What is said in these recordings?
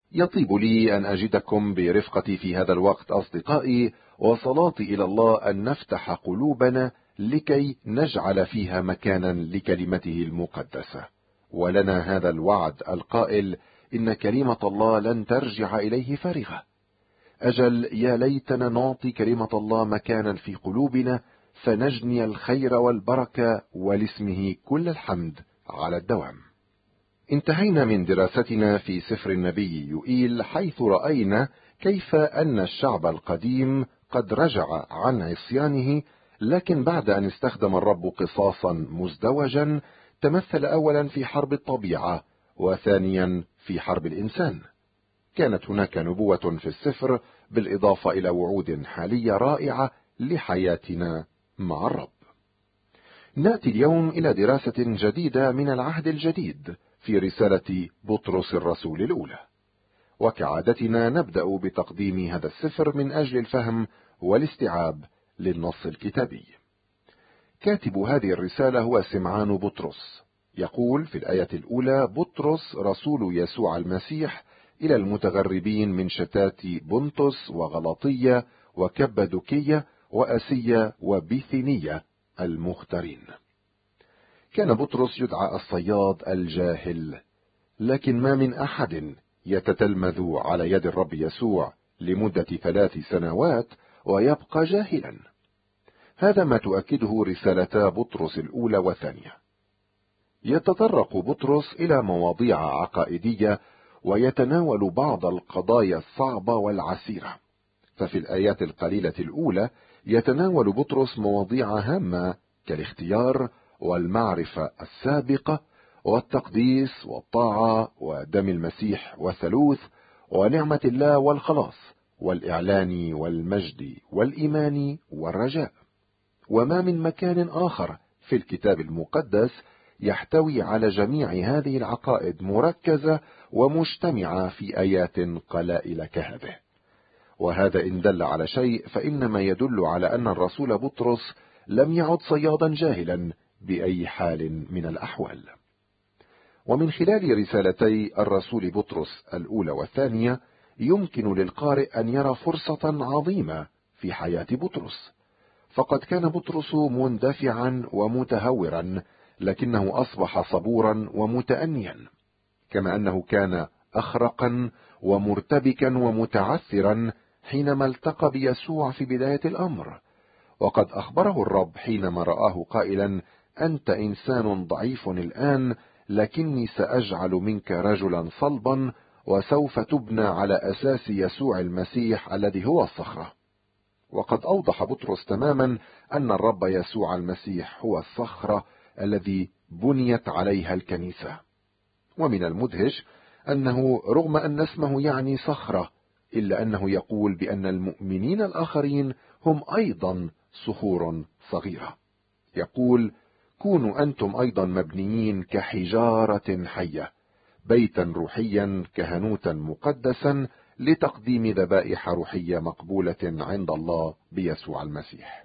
يطيب لي أن أجدكم برفقتي في هذا الوقت أصدقائي، وصلاتي إلى الله أن نفتح قلوبنا لكي نجعل فيها مكانا لكلمته المقدسة. ولنا هذا الوعد القائل: إن كلمة الله لن ترجع إليه فارغة. أجل يا ليتنا نعطي كلمة الله مكانا في قلوبنا، فنجني الخير والبركة ولاسمه كل الحمد على الدوام. انتهينا من دراستنا في سفر النبي يوئيل، حيث رأينا كيف أن الشعب القديم قد رجع عن عصيانه، لكن بعد أن استخدم الرب قصاصا مزدوجا تمثل أولا في حرب الطبيعة، وثانيا في حرب الإنسان. كانت هناك نبوة في السفر بالإضافة إلى وعود حالية رائعة لحياتنا مع الرب. نأتي اليوم إلى دراسة جديدة من العهد الجديد في رسالة بطرس الرسول الأولى، وكعادتنا نبدأ بتقديم هذا السفر من أجل الفهم والاستيعاب للنص الكتابي. كاتب هذه الرسالة هو سمعان بطرس. يقول في الآية الأولى: بطرس رسول يسوع المسيح إلى المتغربين من شتات بنطس وغلطية وكبدوكية وأسية وبيثينية المختارين. كان بطرس يدعى الصياد الجاهل، لكن ما من أحد يتتلمذ على يد الرب يسوع لمدة 3 سنوات ويبقى جاهلا. هذا ما تؤكده رسالتا بطرس الأولى والثانية. يتطرق بطرس إلى مواضيع عقائدية ويتناول بعض القضايا الصعبة والعسيرة. ففي الآيات القليلة الأولى يتناول بطرس مواضيع هامة كالاختيار والمعرفة السابقة والتقديس والطاعة ودم المسيح والثالوث ونعمة الله والخلاص والإعلان والمجد والإيمان والرجاء. وما من مكان آخر في الكتاب المقدس يحتوي على جميع هذه العقائد مركزة ومجتمعة في آيات قلائل كهذه. وهذا إن دل على شيء فإنما يدل على أن الرسول بطرس لم يعد صيادا جاهلا بأي حال من الأحوال. ومن خلال رسالتي الرسول بطرس الأولى والثانية يمكن للقارئ أن يرى فرصة عظيمة في حياة بطرس. فقد كان بطرس مندفعا ومتهورا، لكنه أصبح صبورا ومتأنيا، كما أنه كان أخرقا ومرتبكا ومتعثرا حينما التقى بيسوع في بداية الأمر. وقد أخبره الرب حينما رآه قائلا: أنت إنسان ضعيف الآن، لكني سأجعل منك رجلا صلبا، وسوف تبنى على أساس يسوع المسيح الذي هو الصخرة. وقد أوضح بطرس تماما أن الرب يسوع المسيح هو الصخرة الذي بنيت عليها الكنيسة. ومن المدهش أنه رغم أن اسمه يعني صخرة، إلا أنه يقول بأن المؤمنين الآخرين هم أيضا صخور صغيرة. يقول: كونوا أنتم أيضا مبنيين كحجارة حية، بيتا روحيا كهنوتا مقدسا لتقديم ذبائح روحية مقبولة عند الله بيسوع المسيح.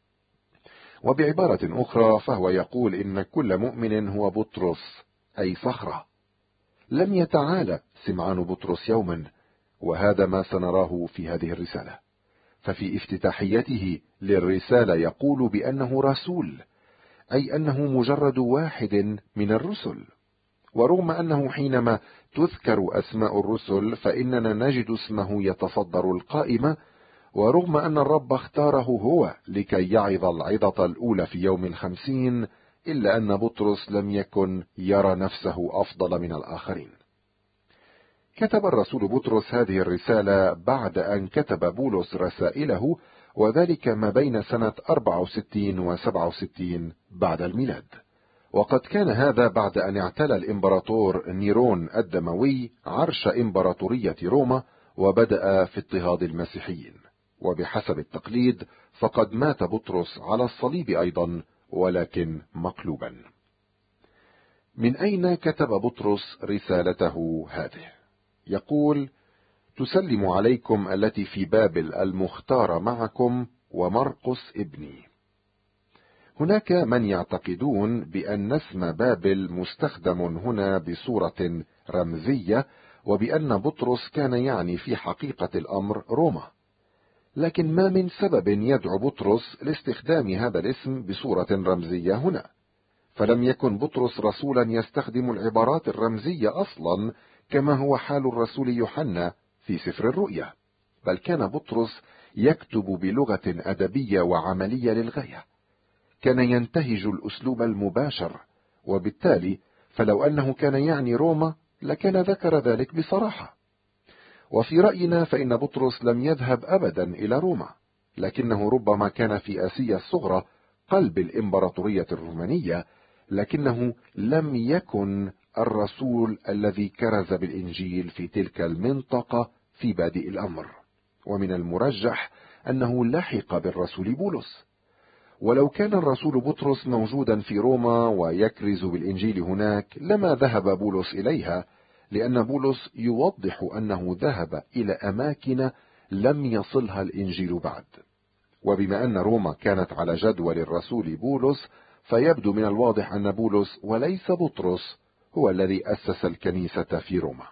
وبعبارة أخرى فهو يقول إن كل مؤمن هو بطرس أي صخرة. لم يتعالى سمعان بطرس يوما، وهذا ما سنراه في هذه الرسالة. ففي افتتاحيته للرسالة يقول بأنه رسول، أي أنه مجرد واحد من الرسل. ورغم أنه حينما تذكر أسماء الرسل فإننا نجد اسمه يتصدر القائمة، ورغم أن الرب اختاره هو لكي يعظ العظة الأولى في يوم 50، إلا أن بطرس لم يكن يرى نفسه أفضل من الآخرين. كتب الرسول بطرس هذه الرسالة بعد أن كتب بولس رسائله، وذلك ما بين سنة 64 و 67 بعد الميلاد. وقد كان هذا بعد أن اعتلى الإمبراطور نيرون الدموي عرش إمبراطورية روما، وبدأ في اضطهاد المسيحيين. وبحسب التقليد فقد مات بطرس على الصليب أيضا، ولكن مقلوبا. من أين كتب بطرس رسالته هذه؟ يقول: تسلم عليكم التي في بابل المختار معكم ومرقس ابني. هناك من يعتقدون بأن اسم بابل مستخدم هنا بصورة رمزية، وبأن بطرس كان يعني في حقيقة الأمر روما. لكن ما من سبب يدعو بطرس لاستخدام هذا الاسم بصورة رمزية هنا، فلم يكن بطرس رسولا يستخدم العبارات الرمزية أصلا كما هو حال الرسول يوحنا في سفر الرؤيا، بل كان بطرس يكتب بلغة أدبية وعملية للغاية، كان ينتهج الأسلوب المباشر، وبالتالي فلو أنه كان يعني روما لكان ذكر ذلك بصراحة. وفي رأينا فإن بطرس لم يذهب أبدا إلى روما، لكنه ربما كان في آسيا الصغرى قلب الإمبراطورية الرومانية، لكنه لم يكن الرسول الذي كرز بالإنجيل في تلك المنطقة في بادئ الأمر، ومن المرجح أنه لحق بالرسول بولس. ولو كان الرسول بطرس موجودا في روما ويكرز بالإنجيل هناك لما ذهب بولس إليها، لأن بولس يوضح أنه ذهب إلى أماكن لم يصلها الإنجيل بعد. وبما أن روما كانت على جدول الرسول بولس، فيبدو من الواضح أن بولس وليس بطرس هو الذي أسس الكنيسة في روما.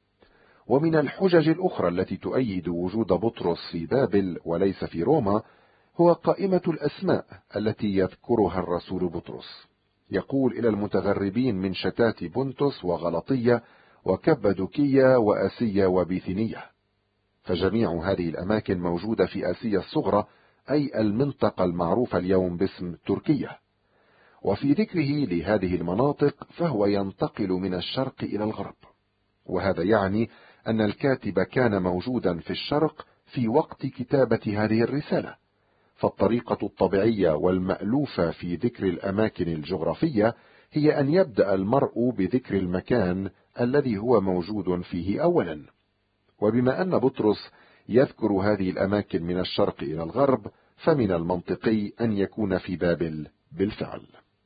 ومن الحجج الأخرى التي تؤيد وجود بطرس في بابل وليس في روما هو قائمة الأسماء التي يذكرها الرسول بطرس. يقول إلى المتغربين من شتات بنطس وغلطية وكبدوكية وآسيا وبيثينية، فجميع هذه الأماكن موجودة في آسيا الصغرى، أي المنطقة المعروفة اليوم باسم تركيا. وفي ذكره لهذه المناطق فهو ينتقل من الشرق إلى الغرب، وهذا يعني أن الكاتب كان موجودا في الشرق في وقت كتابة هذه الرسالة، فالطريقة الطبيعية والمألوفة في ذكر الأماكن الجغرافية هي أن يبدأ المرء بذكر المكان الذي هو موجود فيه أولا. وبما أن بطرس يذكر هذه الأماكن من الشرق إلى الغرب، فمن المنطقي أن يكون في بابل بالفعل.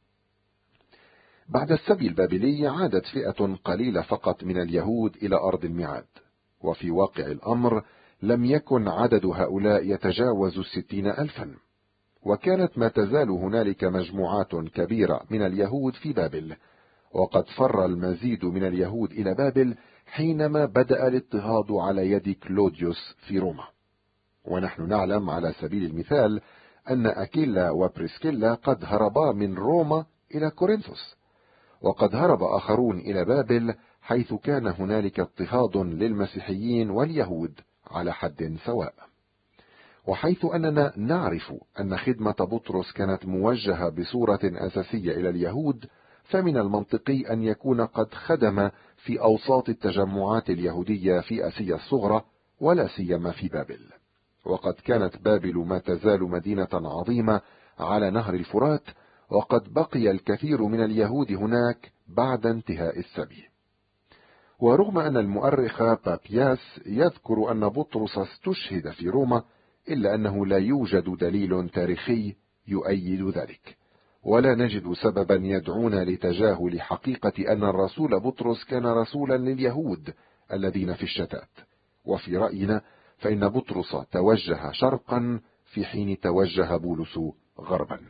بعد السبي البابلي عادت فئة قليلة فقط من اليهود إلى أرض الميعاد، وفي واقع الأمر لم يكن عدد هؤلاء يتجاوز 60,000، وكانت ما تزال هنالك مجموعات كبيرة من اليهود في بابل، وقد فر المزيد من اليهود إلى بابل حينما بدأ الاضطهاد على يد كلوديوس في روما. ونحن نعلم على سبيل المثال أن أكيلا وبريسكيلا قد هربا من روما إلى كورنثوس، وقد هرب آخرون إلى بابل، حيث كان هنالك اضطهاد للمسيحيين واليهود على حد سواء. وحيث أننا نعرف أن خدمة بطرس كانت موجهة بصورة أساسية إلى اليهود، فمن المنطقي أن يكون قد خدم في أوساط التجمعات اليهودية في آسيا الصغرى، ولا سيما في بابل. وقد كانت بابل ما تزال مدينة عظيمة على نهر الفرات، وقد بقي الكثير من اليهود هناك بعد انتهاء السبي. ورغم أن المؤرخ بابياس يذكر أن بطرس استشهد في روما، إلا أنه لا يوجد دليل تاريخي يؤيد ذلك، ولا نجد سببا يدعونا لتجاهل حقيقة أن الرسول بطرس كان رسولا لليهود الذين في الشتات. وفي رأينا فإن بطرس توجه شرقا في حين توجه بولس غربا.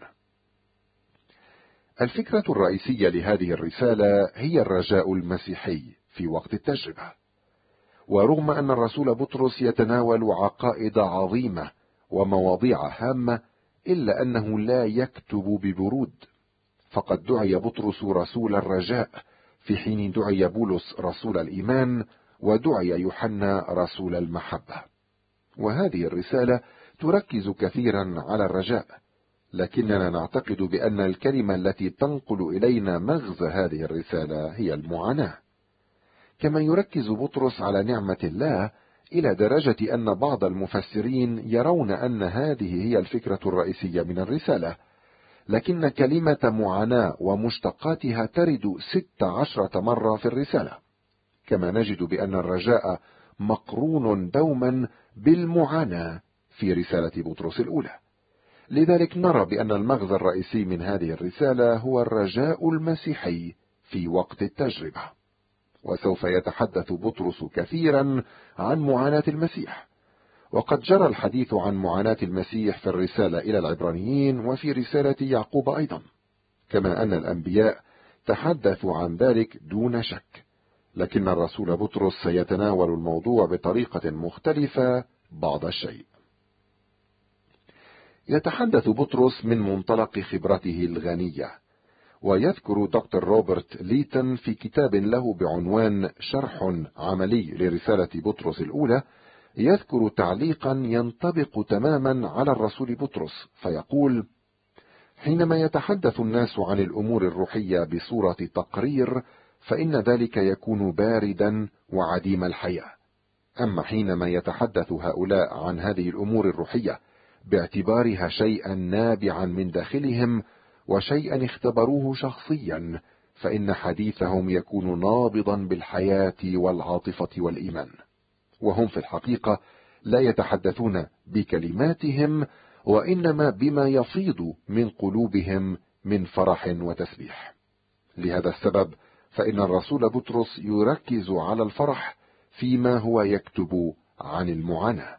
الفكرة الرئيسية لهذه الرسالة هي الرجاء المسيحي في وقت التجربة. ورغم أن الرسول بطرس يتناول عقائد عظيمة ومواضيع هامة، إلا أنه لا يكتب ببرود، فقد دعي بطرس رسول الرجاء في حين دعي بولس رسول الإيمان، ودعي يوحنا رسول المحبة. وهذه الرسالة تركز كثيرا على الرجاء، لكننا نعتقد بأن الكلمة التي تنقل إلينا مغزى هذه الرسالة هي المعاناة. كما يركز بطرس على نعمة الله إلى درجة أن بعض المفسرين يرون أن هذه هي الفكرة الرئيسية من الرسالة، لكن كلمة معاناة ومشتقاتها ترد 16 مرة في الرسالة. كما نجد بأن الرجاء مقرون دوما بالمعاناة في رسالة بطرس الأولى. لذلك نرى بأن المغزى الرئيسي من هذه الرسالة هو الرجاء المسيحي في وقت التجربة. وسوف يتحدث بطرس كثيرا عن معاناة المسيح، وقد جرى الحديث عن معاناة المسيح في الرسالة إلى العبرانيين وفي رسالة يعقوب أيضا، كما أن الأنبياء تحدثوا عن ذلك دون شك. لكن الرسول بطرس سيتناول الموضوع بطريقة مختلفة بعض الشيء. يتحدث بطرس من منطلق خبرته الغنية، ويذكر دكتور روبرت ليتن في كتاب له بعنوان شرح عملي لرسالة بطرس الأولى، يذكر تعليقا ينطبق تماما على الرسول بطرس، فيقول: حينما يتحدث الناس عن الأمور الروحية بصورة تقرير، فإن ذلك يكون باردا وعديم الحياة. أما حينما يتحدث هؤلاء عن هذه الأمور الروحية باعتبارها شيئا نابعا من داخلهم وشيئا اختبروه شخصيا، فإن حديثهم يكون نابضا بالحياة والعاطفة والإيمان، وهم في الحقيقة لا يتحدثون بكلماتهم، وإنما بما يفيض من قلوبهم من فرح وتسبيح. لهذا السبب فإن الرسول بطرس يركز على الفرح فيما هو يكتب عن المعاناة.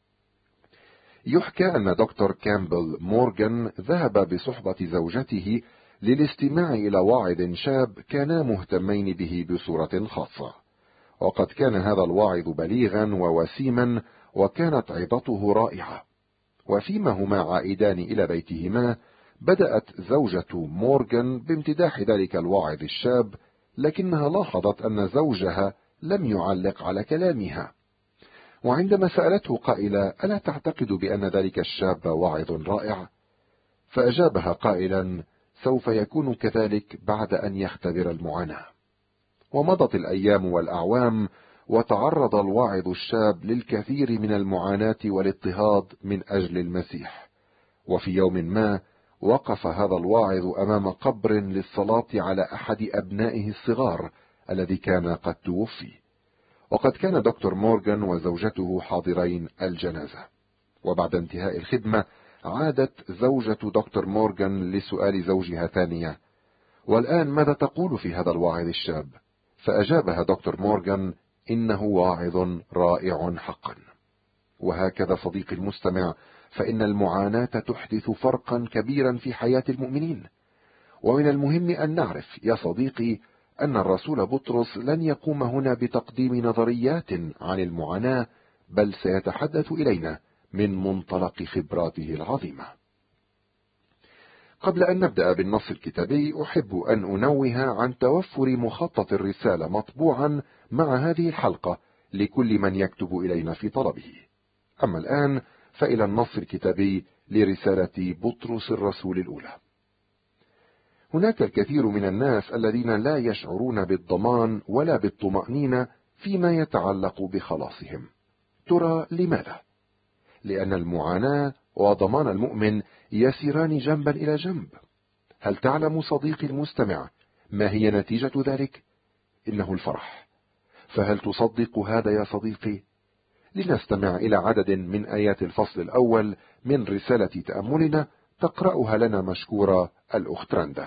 يحكى أن دكتور كامبل مورغان ذهب بصحبة زوجته للاستماع إلى واعظ شاب كانا مهتمين به بصورة خاصة، وقد كان هذا الواعظ بليغا ووسيما، وكانت عظته رائعة. وفيما هما عائدان إلى بيتهما بدأت زوجة مورغان بامتداح ذلك الواعظ الشاب، لكنها لاحظت أن زوجها لم يعلق على كلامها، وعندما سألته قائلة: ألا تعتقد بأن ذلك الشاب واعظ رائع؟ فأجابها قائلا: سوف يكون كذلك بعد أن يختبر المعاناة. ومضت الأيام والأعوام، وتعرض الواعظ الشاب للكثير من المعاناة والاضطهاد من أجل المسيح. وفي يوم ما وقف هذا الواعظ أمام قبر للصلاة على أحد أبنائه الصغار الذي كان قد توفي، وقد كان دكتور مورغان وزوجته حاضرين الجنازة. وبعد انتهاء الخدمة عادت زوجة دكتور مورغان لسؤال زوجها ثانية: والآن ماذا تقول في هذا الواعظ الشاب؟ فأجابها دكتور مورغان: إنه واعظ رائع حقا. وهكذا صديقي المستمع، فإن المعاناة تحدث فرقا كبيرا في حياة المؤمنين. ومن المهم أن نعرف يا صديقي أن الرسول بطرس لن يقوم هنا بتقديم نظريات عن المعاناة، بل سيتحدث إلينا من منطلق خبراته العظيمة. قبل أن نبدأ بالنص الكتابي، أحب أن أنوه عن توفر مخطط الرسالة مطبوعا مع هذه الحلقة لكل من يكتب إلينا في طلبه. أما الآن فإلى النص الكتابي لرسالة بطرس الرسول الأولى. هناك الكثير من الناس الذين لا يشعرون بالضمان ولا بالطمأنينة فيما يتعلق بخلاصهم. ترى لماذا؟ لأن المعاناة وضمان المؤمن يسيران جنبا إلى جنب. هل تعلم صديقي المستمع ما هي نتيجة ذلك؟ إنه الفرح. فهل تصدق هذا يا صديقي؟ لنستمع إلى عدد من آيات الفصل الأول من رسالة تأملنا، تقرأها لنا مشكورة الأخت رندا.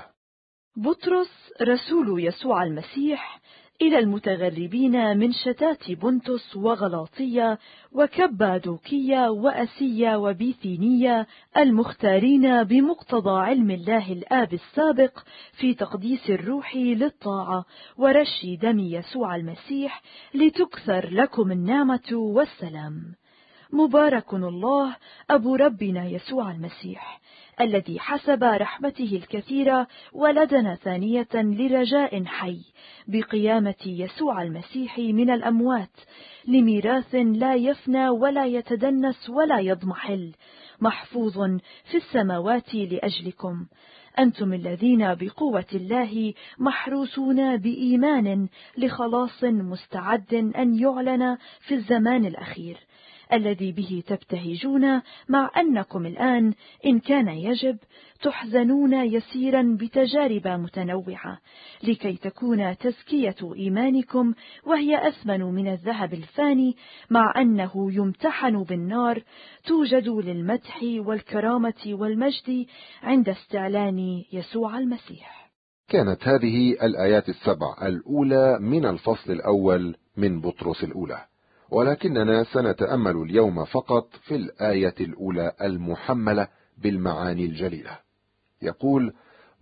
بطرس رسول يسوع المسيح إلى المتغربين من شتات بنطس وغلاطية وكبادوكية وأسية وبيثينية، المختارين بمقتضى علم الله الآب السابق في تقديس الروح للطاعة ورش دم يسوع المسيح، لتكثر لكم النعمة والسلام. مبارك الله أبو ربنا يسوع المسيح، الذي حسب رحمته الكثيرة ولدنا ثانية لرجاء حي بقيامة يسوع المسيح من الأموات، لميراث لا يفنى ولا يتدنس ولا يضمحل، محفوظ في السماوات لأجلكم، أنتم الذين بقوة الله محروسون بإيمان لخلاص مستعد أن يعلن في الزمان الأخير، الذي به تبتهجون، مع أنكم الآن إن كان يجب تحزنون يسيرا بتجارب متنوعة، لكي تكون تزكية إيمانكم، وهي أثمن من الذهب الفاني، مع أنه يمتحن بالنار، توجد للمدح والكرامة والمجد عند استعلان يسوع المسيح. كانت هذه الآيات السبع الأولى من الفصل الأول من بطرس الأولى، ولكننا سنتأمل اليوم فقط في الآية الأولى المحملة بالمعاني الجليلة. يقول: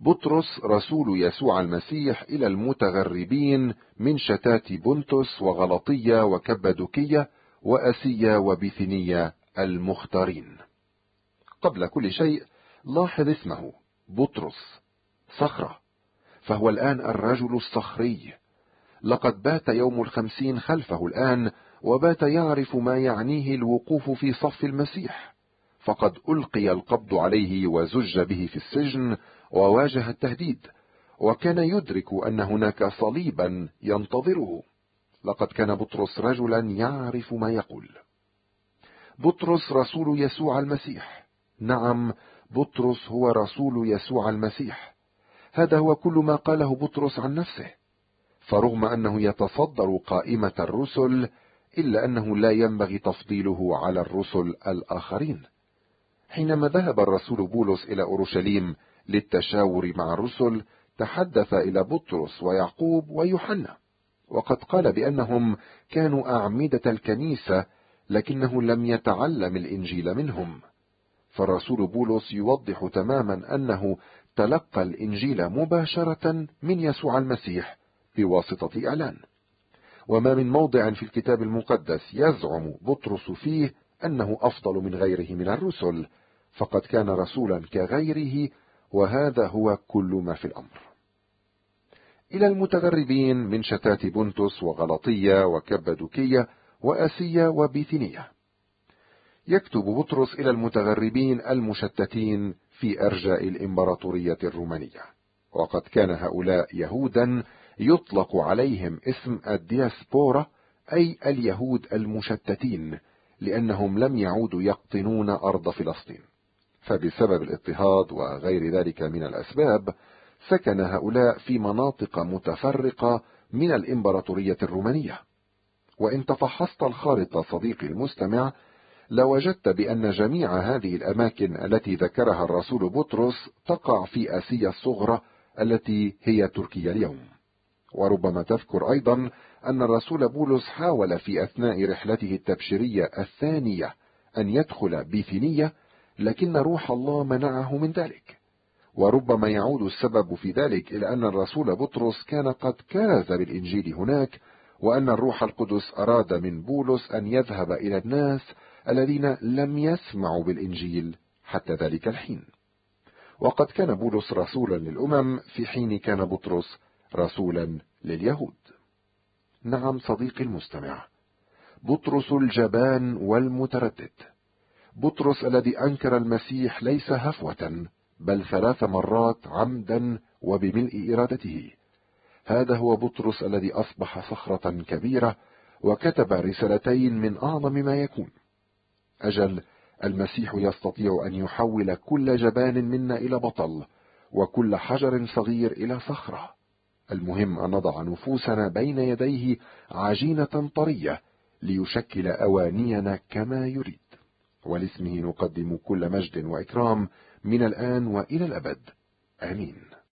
بطرس رسول يسوع المسيح إلى المتغربين من شتات بنطس وغلطية وكبدوكية وأسية وبيثينية المختارين. قبل كل شيء لاحظ اسمه بطرس، صخرة، فهو الآن الرجل الصخري. لقد بات يوم الخمسين خلفه الآن، وبات يعرف ما يعنيه الوقوف في صف المسيح، فقد ألقي القبض عليه وزج به في السجن وواجه التهديد، وكان يدرك أن هناك صليبا ينتظره. لقد كان بطرس رجلا يعرف ما يقول. بطرس رسول يسوع المسيح. نعم، بطرس هو رسول يسوع المسيح. هذا هو كل ما قاله بطرس عن نفسه. فرغم أنه يتصدر قائمة الرسل، إلا أنه لا ينبغي تفضيله على الرسل الآخرين. حينما ذهب الرسول بولس إلى أورشليم للتشاور مع الرسل، تحدث إلى بطرس ويعقوب ويوحنا، وقد قال بأنهم كانوا أعمدة الكنيسة، لكنه لم يتعلم الإنجيل منهم. فالرسول بولس يوضح تماما أنه تلقى الإنجيل مباشرة من يسوع المسيح بواسطة إعلان. وما من موضع في الكتاب المقدس يزعم بطرس فيه أنه أفضل من غيره من الرسل، فقد كان رسولا كغيره، وهذا هو كل ما في الأمر. إلى المتغربين من شتات بنطس وغلطية وكبدوكية وأسية وبيثينية. يكتب بطرس إلى المتغربين المشتتين في أرجاء الإمبراطورية الرومانية، وقد كان هؤلاء يهودا يطلق عليهم اسم الدياسبورا، أي اليهود المشتتين، لأنهم لم يعودوا يقطنون أرض فلسطين. فبسبب الاضطهاد وغير ذلك من الأسباب، سكن هؤلاء في مناطق متفرقة من الإمبراطورية الرومانية. وإن تفحصت الخارطة صديقي المستمع، لوجدت بأن جميع هذه الأماكن التي ذكرها الرسول بطرس تقع في آسيا الصغرى التي هي تركيا اليوم. وربما تذكر أيضا أن الرسول بولس حاول في أثناء رحلته التبشيرية الثانية أن يدخل بيثينية، لكن روح الله منعه من ذلك. وربما يعود السبب في ذلك إلى أن الرسول بطرس كان قد كرز بالإنجيل هناك، وأن الروح القدس أراد من بولس أن يذهب إلى الناس الذين لم يسمعوا بالإنجيل حتى ذلك الحين. وقد كان بولس رسولا للأمم في حين كان بطرس رسولا لليهود. نعم صديقي المستمع، بطرس الجبان والمتردد، بطرس الذي أنكر المسيح ليس هفوة، بل 3 مرات عمدا وبملء إرادته. هذا هو بطرس الذي أصبح صخرة كبيرة وكتب رسالتين من أعظم ما يكون. أجل، المسيح يستطيع أن يحول كل جبان منا إلى بطل، وكل حجر صغير إلى صخرة. المهم أن نضع نفوسنا بين يديه عجينة طرية ليشكل أوانينا كما يريد. ولاسمه نقدم كل مجد وإكرام من الآن وإلى الأبد. آمين.